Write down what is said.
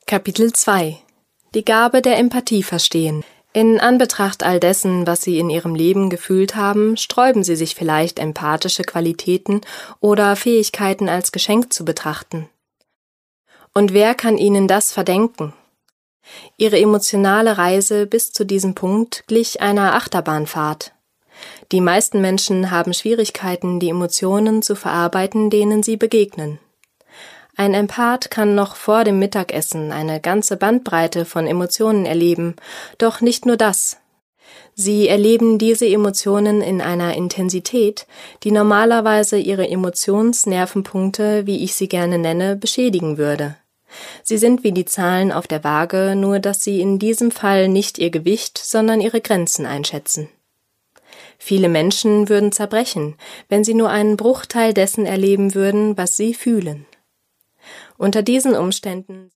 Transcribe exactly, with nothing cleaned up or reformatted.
Kapitel zwei. Die Gabe der Empathie verstehen. In Anbetracht all dessen, was Sie in Ihrem Leben gefühlt haben, sträuben Sie sich vielleicht, empathische Qualitäten oder Fähigkeiten als Geschenk zu betrachten. Und wer kann Ihnen das verdenken? Ihre emotionale Reise bis zu diesem Punkt glich einer Achterbahnfahrt. Die meisten Menschen haben Schwierigkeiten, die Emotionen zu verarbeiten, denen sie begegnen. Ein Empath kann noch vor dem Mittagessen eine ganze Bandbreite von Emotionen erleben, doch nicht nur das. Sie erleben diese Emotionen in einer Intensität, die normalerweise ihre Emotionsnervenpunkte, wie ich sie gerne nenne, beschädigen würde. Sie sind wie die Zahlen auf der Waage, nur dass sie in diesem Fall nicht ihr Gewicht, sondern ihre Grenzen einschätzen. Viele Menschen würden zerbrechen, wenn sie nur einen Bruchteil dessen erleben würden, was sie fühlen. Unter diesen Umständen